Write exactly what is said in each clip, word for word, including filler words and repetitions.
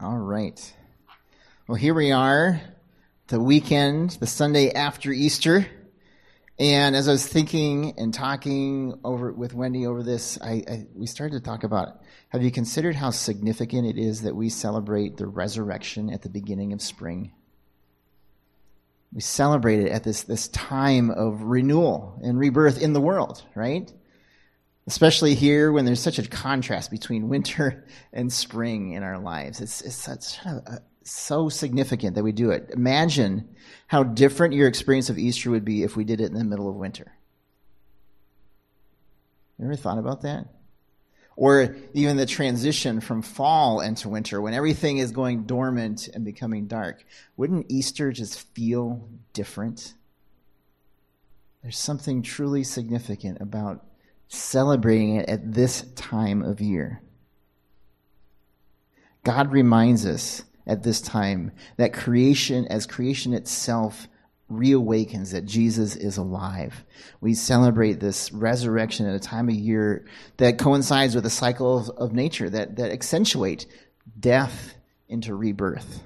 All right. Well, here we are, the weekend, the Sunday after Easter. And as I was thinking and talking over with Wendy over this, I, I we started to talk about, have you considered how significant it is that we celebrate the resurrection at the beginning of spring? We celebrate it at this, this time of renewal and rebirth in the world, right? Especially here when there's such a contrast between winter and spring in our lives. It's, it's such a, a, so significant that we do it. Imagine how different your experience of Easter would be if we did it in the middle of winter. You ever thought about that? Or even the transition from fall into winter when everything is going dormant and becoming dark. Wouldn't Easter just feel different? There's something truly significant about celebrating it at this time of year. God reminds us at this time that creation, as creation itself reawakens, that Jesus is alive. We celebrate this resurrection at a time of year that coincides with a cycle of, of nature that, that accentuate death into rebirth.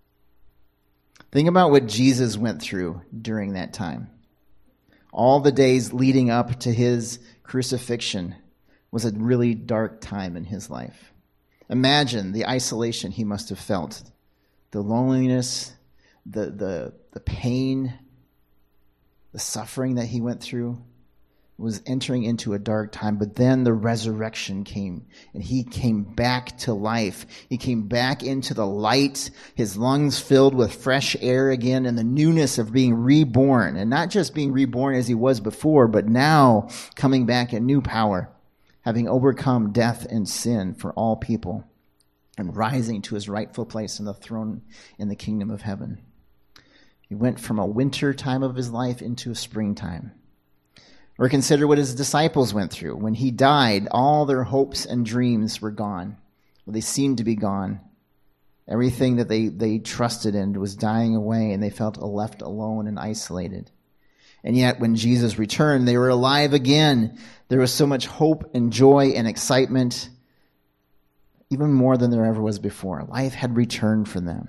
Think about what Jesus went through during that time. All the days leading up to his crucifixion was a really dark time in his life. Imagine the isolation he must have felt, the loneliness, the the the pain, the suffering that he went through was entering into a dark time. But then the resurrection came, and he came back to life. He came back into the light, his lungs filled with fresh air again, and the newness of being reborn. And not just being reborn as he was before, but now coming back in new power, having overcome death and sin for all people, and rising to his rightful place on the throne in the kingdom of heaven. He went from a winter time of his life into a springtime. Or consider what his disciples went through. When he died, all their hopes and dreams were gone. Well, they seemed to be gone. Everything that they, they trusted in was dying away, and they felt left alone and isolated. And yet, when Jesus returned, they were alive again. There was so much hope and joy and excitement, even more than there ever was before. Life had returned for them.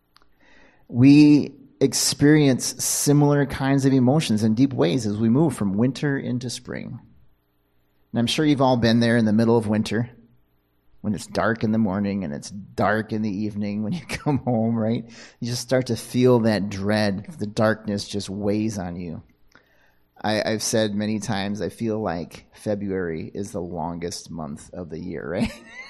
We experience similar kinds of emotions in deep ways as we move from winter into spring. And I'm sure you've all been there in the middle of winter when it's dark in the morning and it's dark in the evening when you come home, right? You just start to feel that dread. The darkness just weighs on you. I, I've said many times, I feel like February is the longest month of the year, right?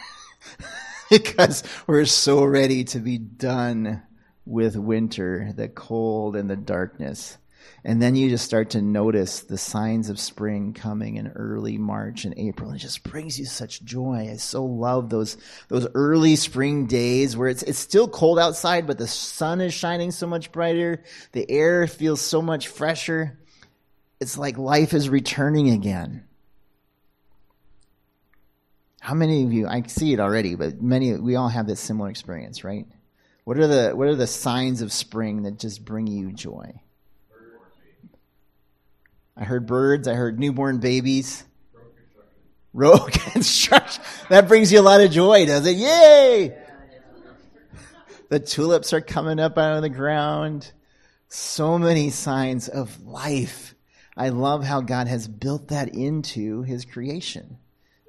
Because we're so ready to be done with winter, the cold and the darkness. And then you just start to notice the signs of spring coming in early March and April. It just brings you such joy. I so love those those early spring days where it's it's still cold outside, but the sun is shining so much brighter. The air feels so much fresher. It's like life is returning again. How many of you, I see it already, but many, we all have this similar experience, right? What are the what are the signs of spring that just bring you joy? I heard birds. I heard newborn babies. Road construction. That brings you a lot of joy, does it? Yay! The tulips are coming up out of the ground. So many signs of life. I love how God has built that into his creation.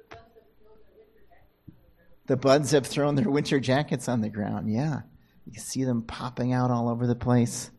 The buds have thrown their winter jackets on the ground. Yeah. You can see them popping out all over the place.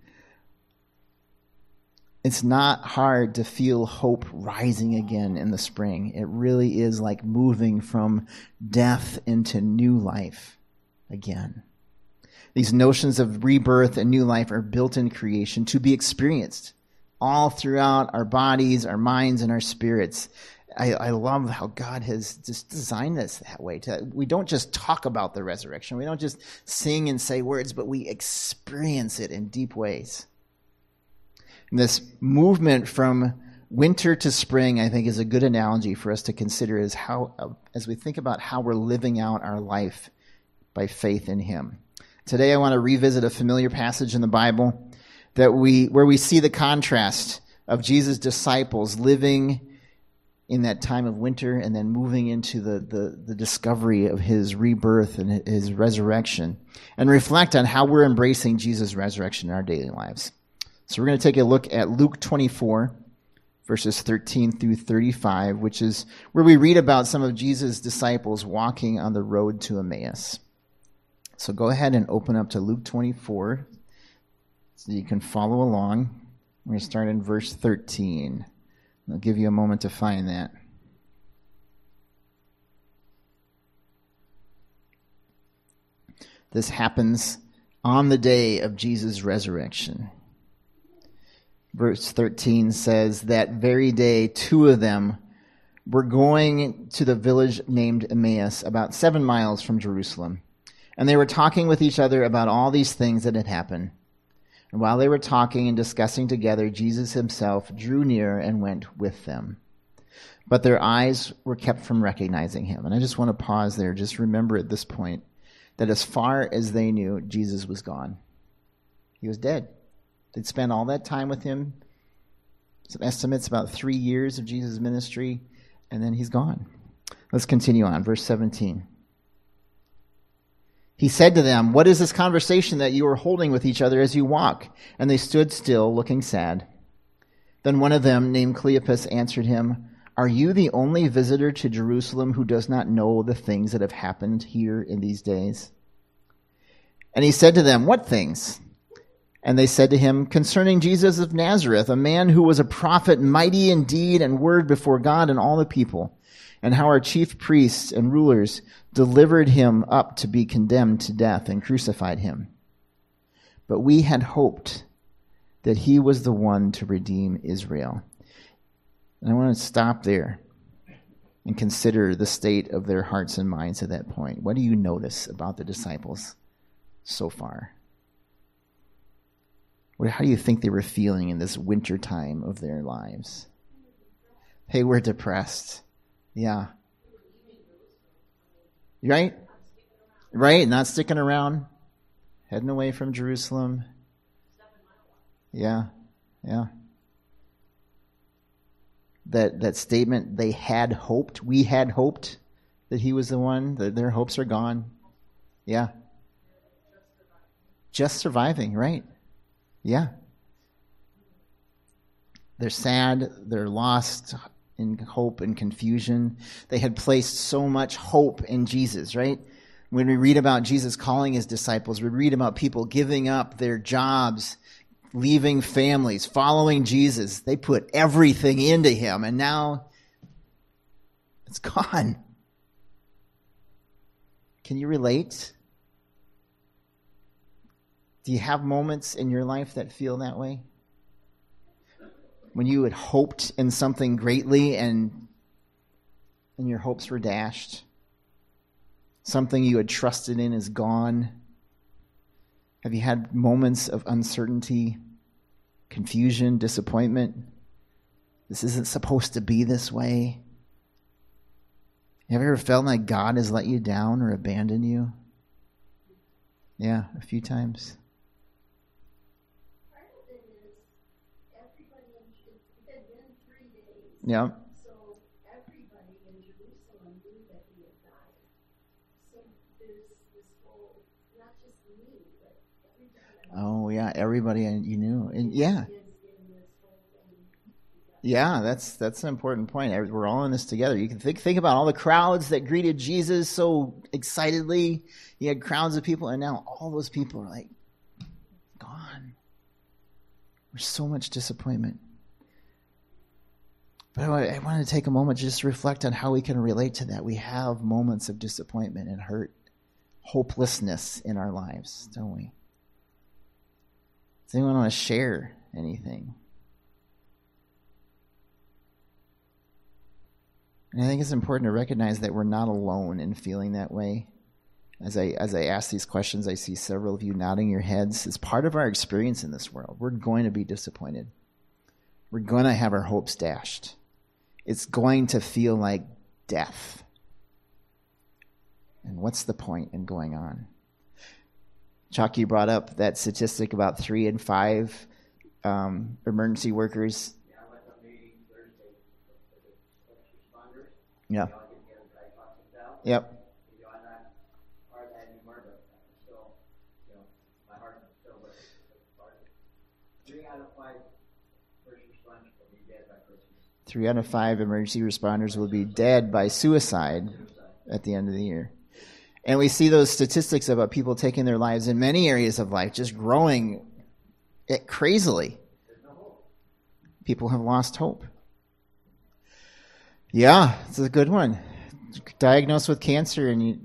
It's not hard to feel hope rising again in the spring. It really is like moving from death into new life again. These notions of rebirth and new life are built in creation to be experienced all throughout our bodies, our minds, and our spirits. I, I love how God has just designed this that way. To, we don't just talk about the resurrection. We don't just sing and say words, but we experience it in deep ways. And this movement from winter to spring, I think, is a good analogy for us to consider as how, as we think about how we're living out our life by faith in him. Today, I want to revisit a familiar passage in the Bible that we, where we see the contrast of Jesus' disciples living in that time of winter and then moving into the, the, the discovery of his rebirth and his resurrection, and reflect on how we're embracing Jesus' resurrection in our daily lives. So we're going to take a look at Luke twenty-four, verses thirteen through thirty-five, which is where we read about some of Jesus' disciples walking on the road to Emmaus. So go ahead and open up to Luke twenty-four so you can follow along. We're going to start in verse thirteen. I'll give you a moment to find that. This happens on the day of Jesus' resurrection. Verse thirteen says, that very day, two of them were going to the village named Emmaus, about seven miles from Jerusalem. And they were talking with each other about all these things that had happened. And while they were talking and discussing together, Jesus himself drew near and went with them. But their eyes were kept from recognizing him. And I just want to pause there. Just remember at this point that as far as they knew, Jesus was gone. He was dead. They'd spent all that time with him. Some estimates about three years of Jesus' ministry, and then he's gone. Let's continue on. Verse seventeen. He said to them, what is this conversation that you are holding with each other as you walk? And they stood still, looking sad. Then one of them, named Cleopas, answered him, are you the only visitor to Jerusalem who does not know the things that have happened here in these days? And he said to them, what things? And they said to him, concerning Jesus of Nazareth, a man who was a prophet, mighty in deed and word before God and all the people, and how our chief priests and rulers delivered him up to be condemned to death and crucified him. But we had hoped that he was the one to redeem Israel. And I want to stop there and consider the state of their hearts and minds at that point. What do you notice about the disciples so far? How do you think they were feeling in this winter time of their lives? They were depressed. Yeah. Right? Right? Not sticking around. Heading away from Jerusalem. Yeah. Yeah. That that statement, they had hoped, we had hoped that he was the one, that their hopes are gone. Yeah. Just surviving, right? Yeah. They're sad, they're lost in hope and confusion. They had placed so much hope in Jesus, right? When we read about Jesus calling his disciples, we read about people giving up their jobs, leaving families, following Jesus. They put everything into him, and now it's gone. Can you relate? Do you have moments in your life that feel that way? When you had hoped in something greatly and and your hopes were dashed? Something you had trusted in is gone? Have you had moments of uncertainty, confusion, disappointment? This isn't supposed to be this way. Have you ever felt like God has let you down or abandoned you? Yeah, a few times. Yeah. So everybody in Jerusalem knew that he had died. So there's this whole, not just me, but everybody. Oh yeah, everybody you knew, and yeah, yeah. That's that's an important point. We're all in this together. You can think think about all the crowds that greeted Jesus so excitedly. He had crowds of people, and now all those people are like gone. There's so much disappointment. But I want to take a moment just to reflect on how we can relate to that. We have moments of disappointment and hurt, hopelessness in our lives, don't we? Does anyone want to share anything? And I think it's important to recognize that we're not alone in feeling that way. As I as I ask these questions, I see several of you nodding your heads. It's part of our experience in this world. We're going to be disappointed. We're going to have our hopes dashed. It's going to feel like death. And what's the point in going on? Chucky brought up that statistic about three and five um, emergency workers. Yeah. You know, get the other guy talking down. Yep. You know, I'm not hard anymore, but I'm still, you know, my heart is still with it. Three out of five first responders will be dead by Christmas. Three out of five emergency responders will be dead by suicide at the end of the year. And we see those statistics about people taking their lives in many areas of life, just growing it crazily. People have lost hope. Yeah, it's a good one. Diagnosed with cancer, and you,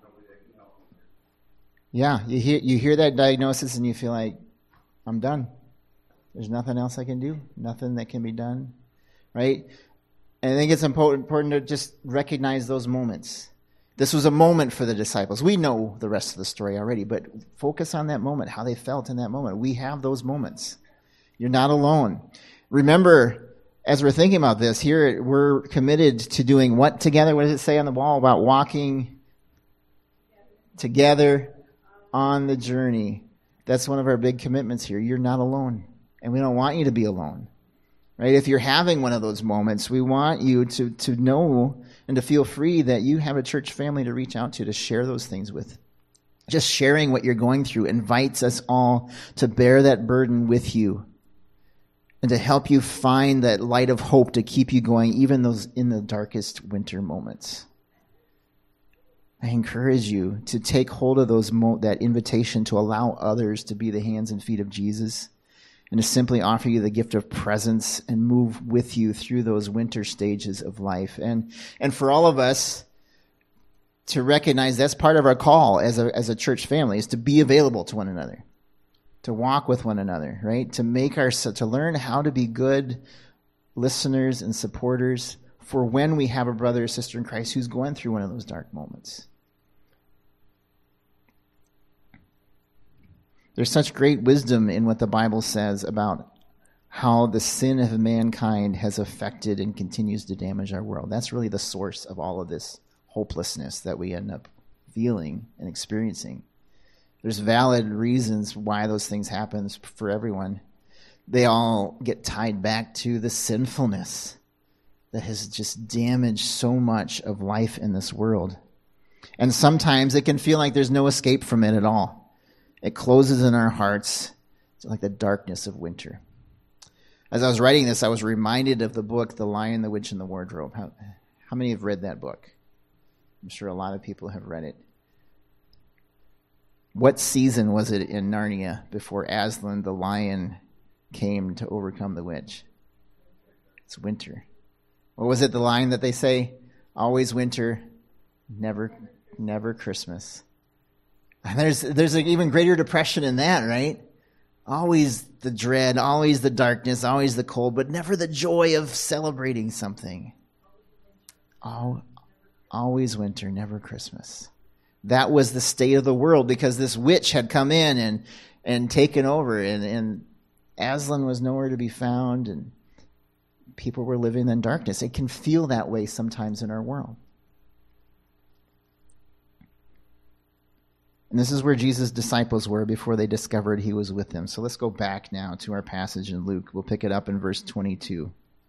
yeah, you hear you hear that diagnosis, and you feel like, I'm done. There's nothing else I can do. Nothing that can be done, right? And I think it's important important to just recognize those moments. This was a moment for the disciples. We know the rest of the story already, but focus on that moment, how they felt in that moment. We have those moments. You're not alone. Remember, as we're thinking about this, here we're committed to doing what together? What does it say on the wall about walking together on the journey? That's one of our big commitments here. You're not alone, and we don't want you to be alone. Right? If you're having one of those moments, we want you to, to know and to feel free that you have a church family to reach out to, to share those things with. Just sharing what you're going through invites us all to bear that burden with you and to help you find that light of hope to keep you going, even those in the darkest winter moments. I encourage you to take hold of those mo- that invitation to allow others to be the hands and feet of Jesus, and to simply offer you the gift of presence and move with you through those winter stages of life. And and for all of us to recognize that's part of our call as a as a church family, is to be available to one another, to walk with one another, right? To make our to learn how to be good listeners and supporters for when we have a brother or sister in Christ who's going through one of those dark moments. There's such great wisdom in what the Bible says about how the sin of mankind has affected and continues to damage our world. That's really the source of all of this hopelessness that we end up feeling and experiencing. There's valid reasons why those things happen for everyone. They all get tied back to the sinfulness that has just damaged so much of life in this world. And sometimes it can feel like there's no escape from it at all. It closes in our hearts. It's like the darkness of winter. As I was writing this, I was reminded of the book, The Lion, the Witch, and the Wardrobe. How, how many have read that book? I'm sure a lot of people have read it. What season was it in Narnia before Aslan, the lion, came to overcome the witch? It's winter. What was it, the line that they say? Always winter, never, never Christmas. And there's there's an even greater depression in that, right? Always the dread, always the darkness, always the cold, but never the joy of celebrating something. Oh, always winter, never Christmas. That was the state of the world because this witch had come in and and taken over, and, and Aslan was nowhere to be found, and people were living in darkness. It can feel that way sometimes in our world. And this is where Jesus' disciples were before they discovered he was with them. So let's go back now to our passage in Luke. We'll pick it up in verse twenty-two.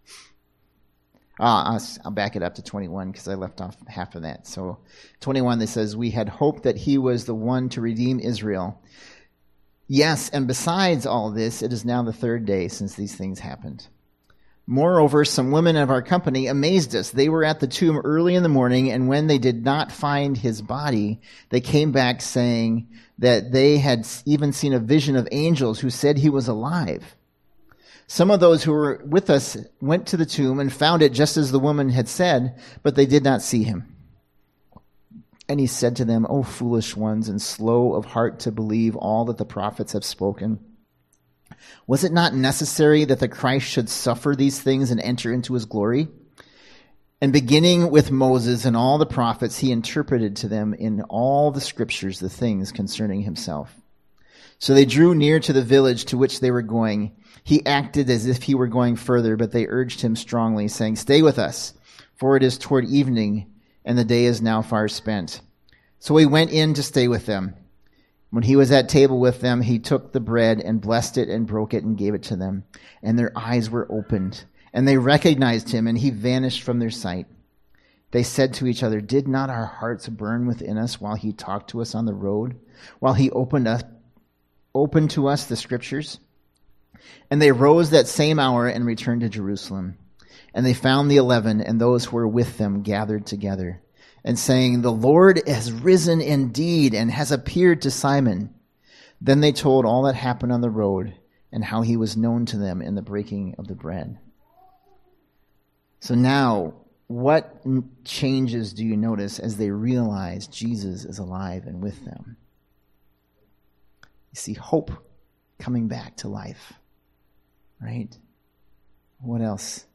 Ah, I'll, I'll back it up to twenty-one because I left off half of that. So twenty-one, that says, we had hoped that he was the one to redeem Israel. Yes, and besides all this, it is now the third day since these things happened. Moreover, some women of our company amazed us. They were at the tomb early in the morning, and when they did not find his body, they came back saying that they had even seen a vision of angels who said he was alive. Some of those who were with us went to the tomb and found it just as the woman had said, but they did not see him. And he said to them, O foolish ones, and slow of heart to believe all that the prophets have spoken. Was it not necessary that the Christ should suffer these things and enter into his glory? And beginning with Moses and all the prophets, he interpreted to them in all the scriptures the things concerning himself. So they drew near to the village to which they were going. He acted as if he were going further, but they urged him strongly, saying, Stay with us, for it is toward evening, and the day is now far spent. So he went in to stay with them. When he was at table with them, he took the bread and blessed it and broke it and gave it to them. And their eyes were opened, and they recognized him, and he vanished from their sight. They said to each other, "Did not our hearts burn within us while he talked to us on the road, while he opened us, opened to us the scriptures?" And they rose that same hour and returned to Jerusalem. And they found the eleven and those who were with them gathered together, and saying, "The Lord has risen indeed and has appeared to Simon." Then they told all that happened on the road and how he was known to them in the breaking of the bread. So now, what changes do you notice as they realize Jesus is alive and with them? You see hope coming back to life, right? What else?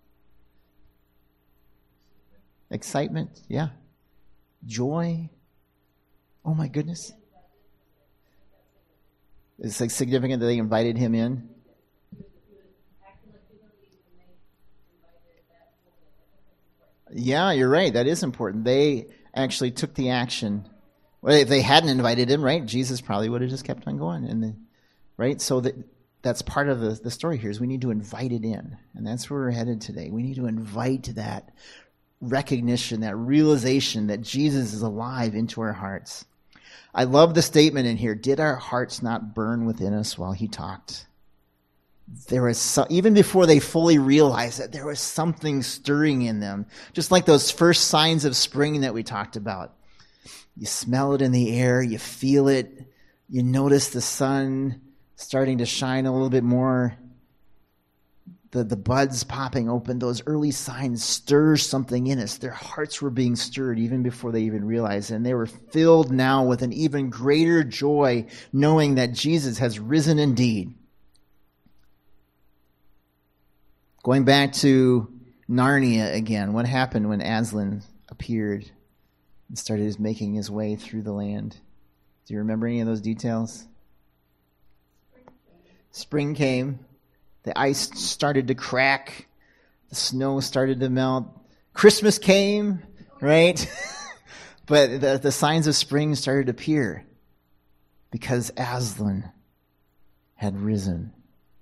Excitement, yeah. Joy. Oh my goodness. It's like significant that they invited him in. Yeah, you're right. That is important. They actually took the action. Well, if they hadn't invited him, right, Jesus probably would have just kept on going. And the, right, so that that's part of the, the story here is we need to invite it in. And that's where we're headed today. We need to invite that recognition, that realization that Jesus is alive into our hearts. I love the statement in here, "Did our hearts not burn within us while he talked?" There was so, even before they fully realized that there was something stirring in them, just like those first signs of spring that we talked about. You smell it in the air, you feel it, you notice the sun starting to shine a little bit more, the, the buds popping open. Those early signs stir something in us. Their hearts were being stirred even before they even realized it, and they were filled now with an even greater joy knowing that Jesus has risen indeed. Going back to Narnia again, what happened when Aslan appeared and started making his way through the land? Do you remember any of those details? Spring came. The ice started to crack. The snow started to melt. Christmas came, right? But the, the signs of spring started to appear because Aslan had risen.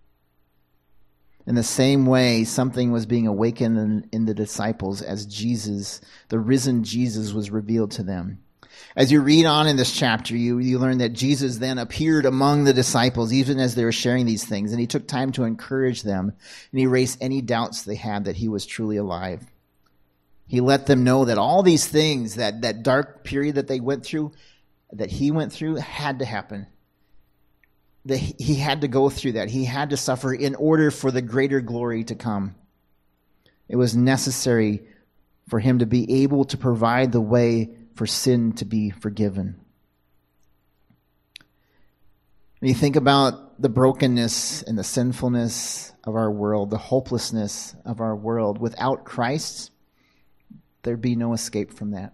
In the same way, something was being awakened in, in the disciples as Jesus, the risen Jesus, was revealed to them. As you read on in this chapter, you, you learn that Jesus then appeared among the disciples, even as they were sharing these things, and he took time to encourage them and erase any doubts they had that he was truly alive. He let them know that all these things, that, that dark period that they went through, that he went through, had to happen. That he had to go through that. He had to suffer in order for the greater glory to come. It was necessary for him to be able to provide the way for sin to be forgiven. When you think about the brokenness and the sinfulness of our world, the hopelessness of our world, without Christ, there'd be no escape from that.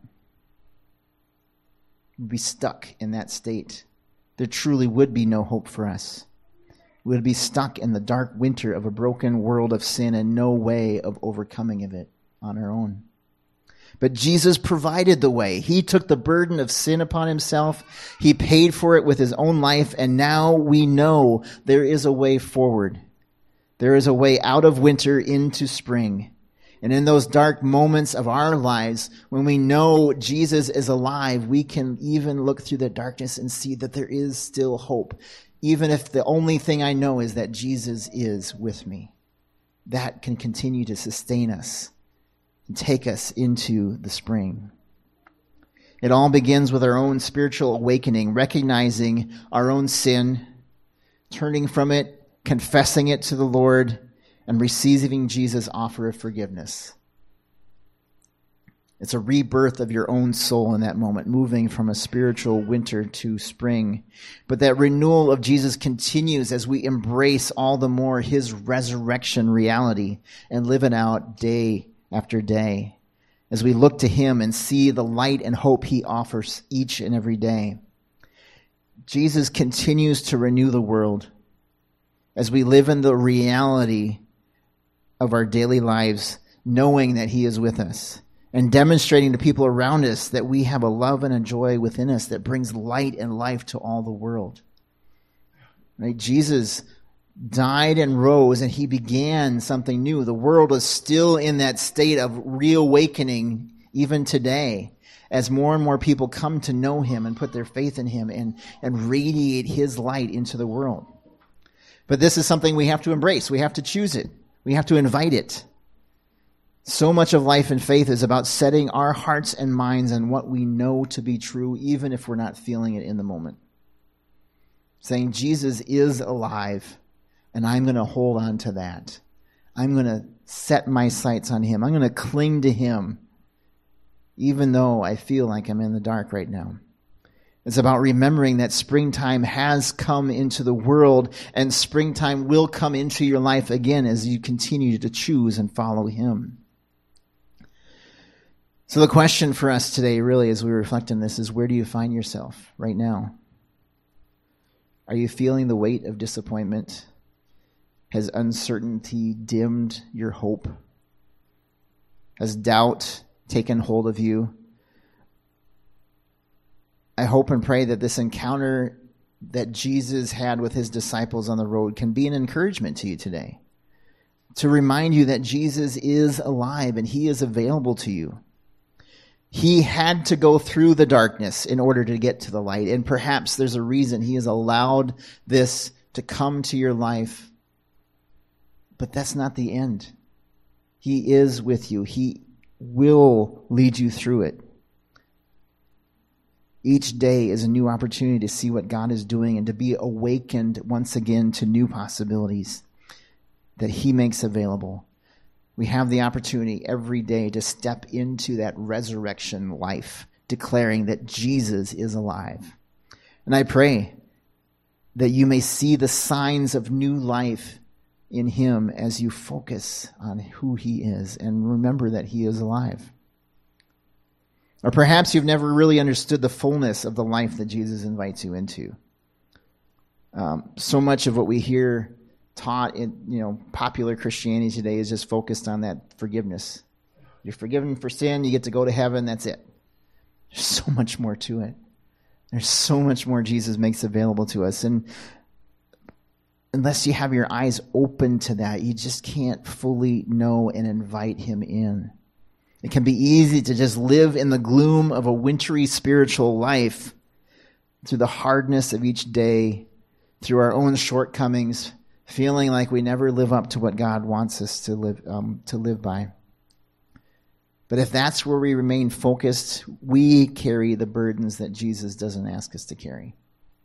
We'd be stuck in that state. There truly would be no hope for us. We would be stuck in the dark winter of a broken world of sin and no way of overcoming of it on our own. But Jesus provided the way. He took the burden of sin upon himself. He paid for it with his own life, and now we know there is a way forward. There is a way out of winter into spring. And in those dark moments of our lives, when we know Jesus is alive, we can even look through the darkness and see that there is still hope. Even if the only thing I know is that Jesus is with me. That can continue to sustain us and take us into the spring. It all begins with our own spiritual awakening, recognizing our own sin, turning from it, confessing it to the Lord, and receiving Jesus' offer of forgiveness. It's a rebirth of your own soul in that moment, moving from a spiritual winter to spring. But that renewal of Jesus continues as we embrace all the more his resurrection reality and live it out day after day, as we look to him and see the light and hope he offers each and every day. Jesus continues to renew the world as we live in the reality of our daily lives, knowing that he is with us and demonstrating to people around us that we have a love and a joy within us that brings light and life to all the world. Right? Jesus died and rose, and he began something new. The world is still in that state of reawakening even today, as more and more people come to know him and put their faith in him and, and radiate his light into the world. But this is something we have to embrace. We have to choose it. We have to invite it. So much of life and faith is about setting our hearts and minds on what we know to be true, even if we're not feeling it in the moment. Saying Jesus is alive, and I'm going to hold on to that. I'm going to set my sights on him. I'm going to cling to him, even though I feel like I'm in the dark right now. It's about remembering that springtime has come into the world, and springtime will come into your life again as you continue to choose and follow him. So the question for us today, really, as we reflect on this, is where do you find yourself right now? Are you feeling the weight of disappointment? Has uncertainty dimmed your hope? Has doubt taken hold of you? I hope and pray that this encounter that Jesus had with his disciples on the road can be an encouragement to you today. To remind you that Jesus is alive and he is available to you. He had to go through the darkness in order to get to the light. And perhaps there's a reason he has allowed this to come to your life. But that's not the end. He is with you. He will lead you through it. Each day is a new opportunity to see what God is doing and to be awakened once again to new possibilities that he makes available. We have the opportunity every day to step into that resurrection life, declaring that Jesus is alive. And I pray that you may see the signs of new life in him as you focus on who he is and remember that he is alive. Or perhaps you've never really understood the fullness of the life that Jesus invites you into. Um, so much of what we hear taught in, you know, popular Christianity today is just focused on that forgiveness. You're forgiven for sin, you get to go to heaven, that's it. There's so much more to it. There's so much more Jesus makes available to us. And unless you have your eyes open to that, you just can't fully know and invite him in. It can be easy to just live in the gloom of a wintry spiritual life through the hardness of each day, through our own shortcomings, feeling like we never live up to what God wants us to live um, to live by. But if that's where we remain focused, we carry the burdens that Jesus doesn't ask us to carry.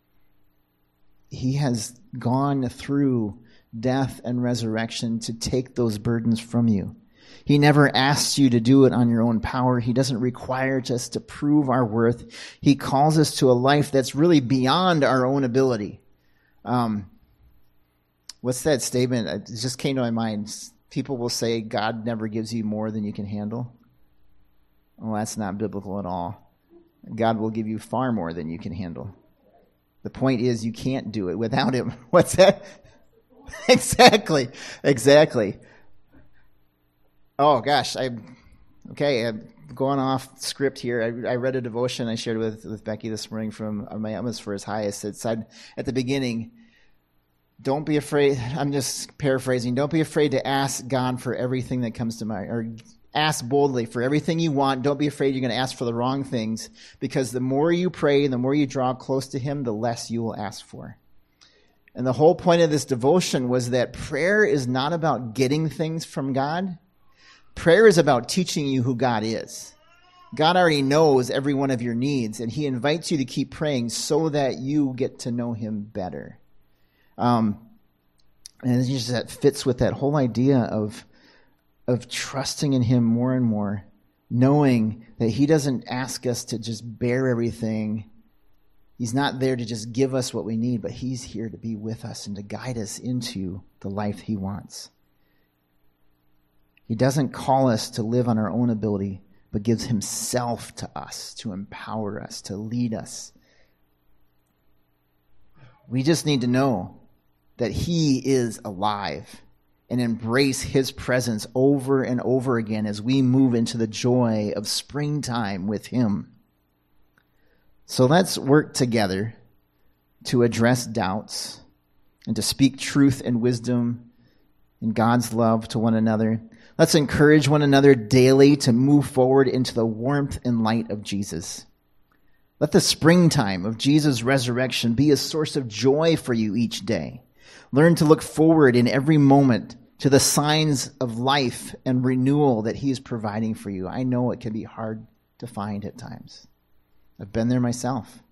He has gone through death and resurrection to take those burdens from you. He never asks you to do it on your own power. He doesn't require us to prove our worth. He calls us to a life that's really beyond our own ability. Um, What's that statement? It just came to my mind. People will say God never gives you more than you can handle. Well, that's not biblical at all. God will give you far more than you can handle. The point is you can't do it without him. What's that? Exactly. Exactly. Oh, gosh. I Okay, I'm going off script here. I, I read a devotion I shared with, with Becky this morning from My Utmost for His Highest. It said at the beginning, don't be afraid, I'm just paraphrasing, don't be afraid to ask God for everything that comes to mind, or ask boldly for everything you want. Don't be afraid you're going to ask for the wrong things, because the more you pray, the more you draw close to him, the less you will ask for. And the whole point of this devotion was that prayer is not about getting things from God. Prayer is about teaching you who God is. God already knows every one of your needs, and he invites you to keep praying so that you get to know him better. Um, and it's just that fits with that whole idea of of trusting in him more and more, knowing that he doesn't ask us to just bear everything. He's not there to just give us what we need, but he's here to be with us and to guide us into the life he wants. He doesn't call us to live on our own ability, but gives himself to us to empower us, to lead us. We just need to know that he is alive and embrace his presence over and over again as we move into the joy of springtime with him. So let's work together to address doubts and to speak truth and wisdom in God's love to one another. Let's encourage one another daily to move forward into the warmth and light of Jesus. Let the springtime of Jesus' resurrection be a source of joy for you each day. Learn to look forward in every moment to the signs of life and renewal that he is providing for you. I know it can be hard to find at times. I've been there myself.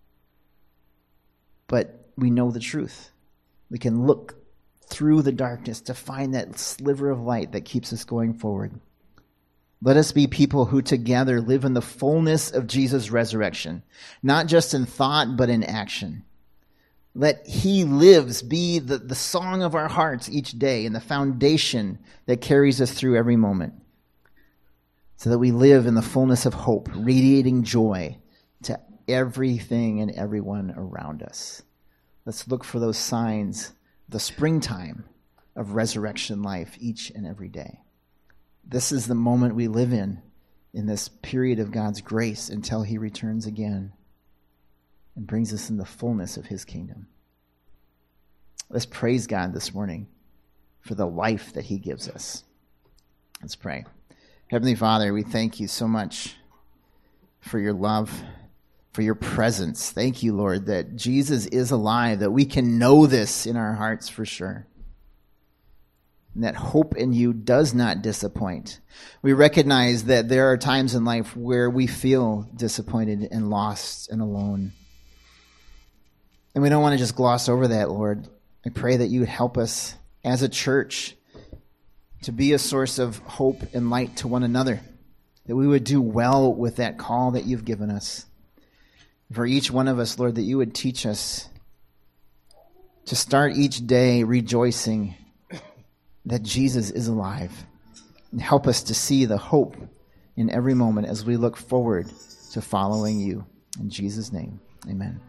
But we know the truth. We can look through the darkness to find that sliver of light that keeps us going forward. Let us be people who together live in the fullness of Jesus' resurrection, not just in thought, but in action. Let he lives be the, the song of our hearts each day and the foundation that carries us through every moment, so that we live in the fullness of hope, radiating joy to everything and everyone around us. Let's look for those signs, the springtime of resurrection life each and every day. This is the moment we live in, in this period of God's grace until he returns again and brings us in the fullness of his kingdom. Let's praise God this morning for the life that he gives us. Let's pray. Heavenly Father, we thank you so much for your love, for your presence. Thank you, Lord, that Jesus is alive, that we can know this in our hearts for sure. And that hope in you does not disappoint. We recognize that there are times in life where we feel disappointed and lost and alone. And we don't want to just gloss over that, Lord. I pray that you would help us as a church to be a source of hope and light to one another, that we would do well with that call that you've given us. For each one of us, Lord, that you would teach us to start each day rejoicing that Jesus is alive, and help us to see the hope in every moment as we look forward to following you. In Jesus' name, amen.